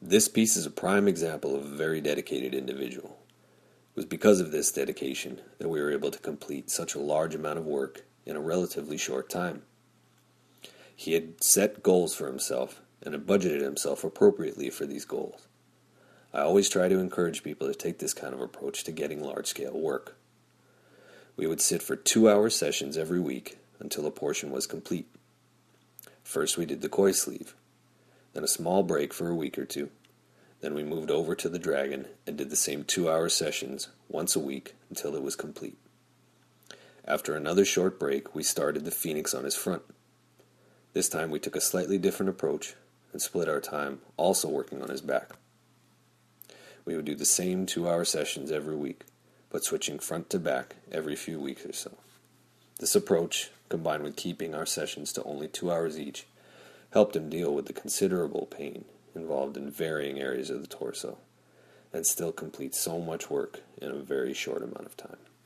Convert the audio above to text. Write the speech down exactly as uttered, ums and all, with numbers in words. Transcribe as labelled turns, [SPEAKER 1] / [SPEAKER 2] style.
[SPEAKER 1] This piece is a prime example of a very dedicated individual. It was because of this dedication that we were able to complete such a large amount of work in a relatively short time. He had set goals for himself and had budgeted himself appropriately for these goals. I always try to encourage people to take this kind of approach to getting large-scale work. We would sit for two-hour sessions every week until a portion was complete. First we did the koi sleeve, then a small break for a week or two. Then we moved over to the dragon and did the same two-hour sessions once a week until it was complete. After another short break, we started the phoenix on his front. This time we took a slightly different approach and split our time, also working on his back. We would do the same two-hour sessions every week, but switching front to back every few weeks or so. This approach, combined with keeping our sessions to only two hours each, helped him deal with the considerable pain involved in varying areas of the torso, and still complete so much work in a very short amount of time.